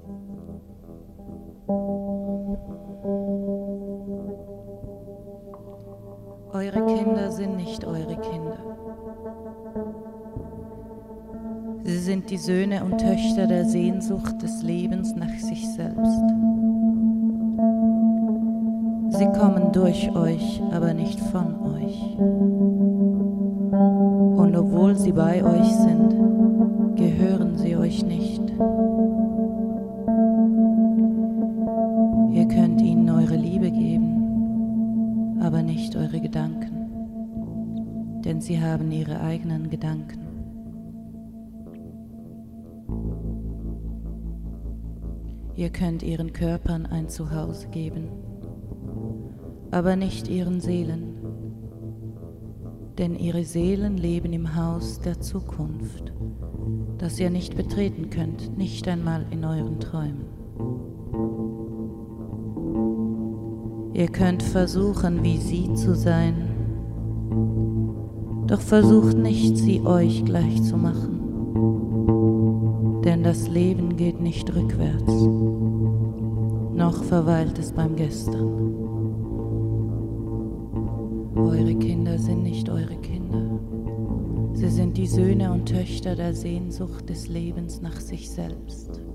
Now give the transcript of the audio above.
Eure Kinder sind nicht eure Kinder. Sie sind die Söhne und Töchter der Sehnsucht des Lebens nach sich selbst. Sie kommen durch euch, aber nicht von euch. Und obwohl sie bei euch sind, gehören sie euch nicht. Ihr könnt ihnen eure Liebe geben, aber nicht eure Gedanken, denn sie haben ihre eigenen Gedanken. Ihr könnt ihren Körpern ein Zuhause geben, aber nicht ihren Seelen, denn ihre Seelen leben im Haus der Zukunft, das ihr nicht betreten könnt, nicht einmal in euren Träumen. Ihr könnt versuchen, wie sie zu sein, doch versucht nicht, sie euch gleich zu machen. Denn das Leben geht nicht rückwärts, noch verweilt es beim Gestern. Eure Kinder sind nicht eure Kinder. Sie sind die Söhne und Töchter der Sehnsucht des Lebens nach sich selbst.